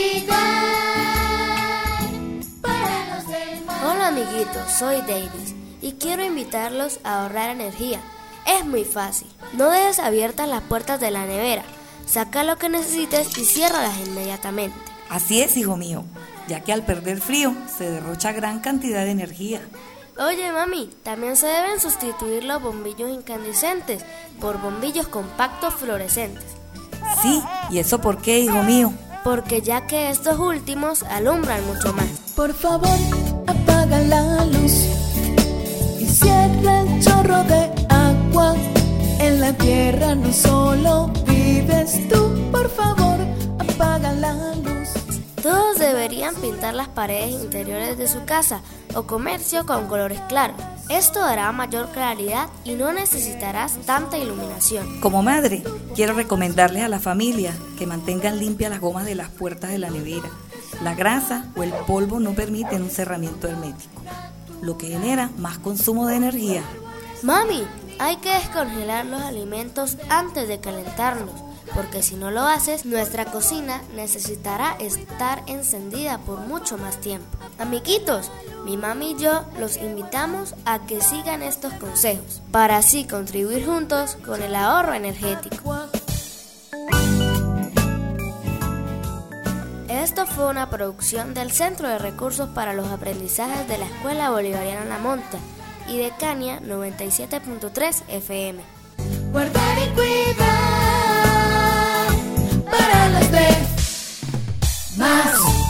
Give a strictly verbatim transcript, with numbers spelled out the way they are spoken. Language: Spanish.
para los demás. Hola amiguitos, soy Davis y quiero invitarlos a ahorrar energía. Es muy fácil. No dejes abiertas las puertas de la nevera. Saca lo que necesites y ciérralas inmediatamente. Así es, hijo mío, ya que al perder frío se derrocha gran cantidad de energía. Oye, mami, también se deben sustituir los bombillos incandescentes por bombillos compactos fluorescentes. Sí, ¿y eso por qué, hijo mío? Porque ya que estos últimos alumbran mucho más. Por favor, apaga la luz y cierra el chorro de agua. En la tierra no solo vives tú, por favor, apaga la luz. Todos deberían pintar las paredes interiores de su casa o comercio con colores claros. Esto dará mayor claridad y no necesitarás tanta iluminación. Como madre, quiero recomendarles a la familia que mantengan limpias las gomas de las puertas de la nevera. La grasa o el polvo no permiten un cerramiento hermético, lo que genera más consumo de energía. Mami, hay que descongelar los alimentos antes de calentarlos, porque si no lo haces, nuestra cocina necesitará estar encendida por mucho más tiempo. Amiguitos, mi mami y yo los invitamos a que sigan estos consejos, para así contribuir juntos con el ahorro energético. Esto fue una producción del Centro de Recursos para los Aprendizajes de la Escuela Bolivariana La Monta y de Cania noventa y siete punto tres F M. Guardar y cuidar para los demás.